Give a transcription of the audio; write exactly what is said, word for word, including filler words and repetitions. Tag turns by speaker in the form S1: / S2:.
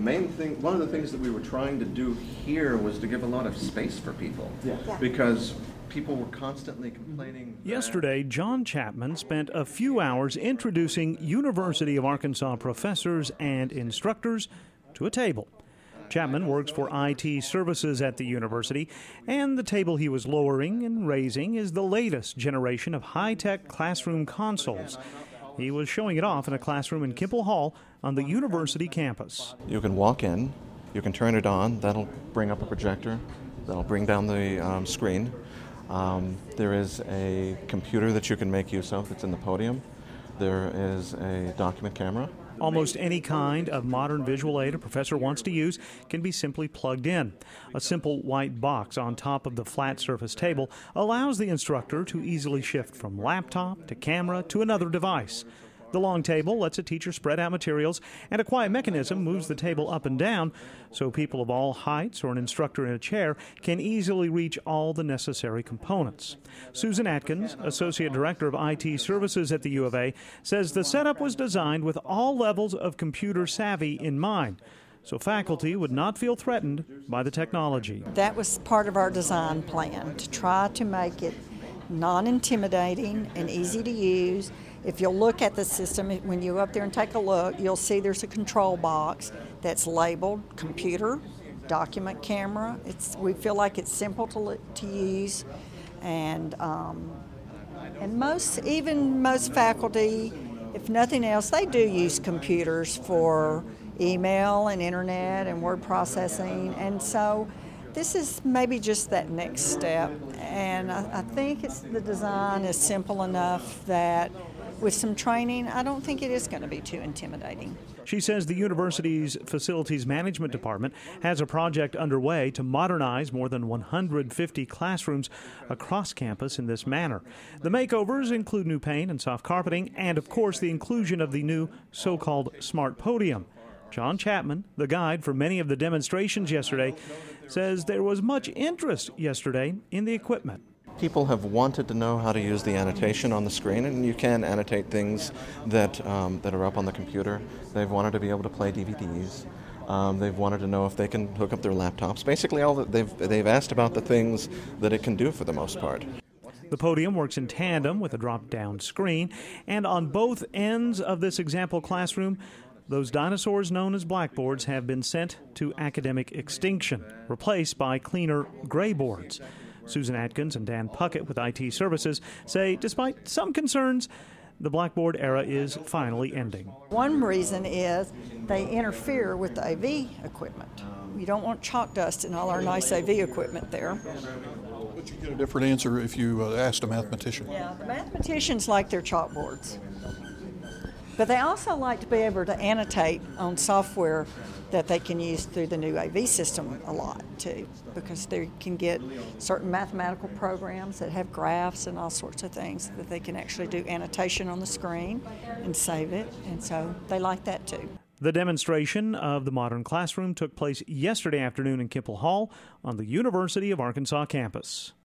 S1: main thing, one of the things that we were trying to do here was to give a lot of space for people.
S2: Yeah. Yeah.
S1: Because people were constantly complaining.
S3: Yesterday, John Chapman spent a few hours introducing University of Arkansas professors and instructors to a table. Chapman works for I T services at the university, and the table he was lowering and raising is the latest generation of high-tech classroom consoles. He was showing it off in a classroom in Kimple Hall on the university campus.
S1: You can walk in, you can turn it on, that'll bring up a projector, that'll bring down the um, screen. Um, there is a computer that you can make use of that's in the podium. There is a document camera.
S3: Almost any kind of modern visual aid a professor wants to use can be simply plugged in. A simple white box on top of the flat surface table allows the instructor to easily shift from laptop to camera to another device. The long table lets a teacher spread out materials, and a quiet mechanism moves the table up and down so people of all heights or an instructor in a chair can easily reach all the necessary components. Susan Atkins, Associate Director of I T Services at the U of A, says the setup was designed with all levels of computer savvy in mind, so faculty would not feel threatened by the technology.
S4: That was part of our design plan, to try to make it non-intimidating and easy to use. If you'll look at the system, when you go up there and take a look, you'll see there's a control box that's labeled computer, document camera. It's, we feel like it's simple to, to use, and um, and most, even most faculty, if nothing else, they do use computers for email and internet and word processing, and so this is maybe just that next step. And I, I think it's, the design is simple enough that with some training, I don't think it is going to be too intimidating.
S3: She says the university's Facilities Management Department has a project underway to modernize more than one hundred fifty classrooms across campus in this manner. The makeovers include new paint and soft carpeting and, of course, the inclusion of the new so-called smart podium. John Chapman, the guide for many of the demonstrations yesterday, says there was much interest yesterday in the equipment.
S1: People have wanted to know how to use the annotation on the screen, and you can annotate things that um, that are up on the computer. They've wanted to be able to play D V Ds. Um, they've wanted to know if they can hook up their laptops. Basically, all that they've they've asked about the things that it can do for the most part.
S3: The podium works in tandem with a drop-down screen, and on both ends of this example classroom, those dinosaurs known as blackboards have been sent to academic extinction, replaced by cleaner gray boards. Susan Atkins and Dan Puckett with I T Services say despite some concerns, the blackboard era is finally ending.
S4: One reason is they interfere with the A V equipment. You don't want chalk dust in all our nice A V equipment there.
S2: But you get a different answer if you uh, asked a mathematician.
S4: Yeah, the mathematicians like their chalkboards. But they also like to be able to annotate on software that they can use through the new A V system a lot too, because they can get certain mathematical programs that have graphs and all sorts of things that they can actually do annotation on the screen and save it, and so they like that too.
S3: The demonstration of the modern classroom took place yesterday afternoon in Kimple Hall on the University of Arkansas campus.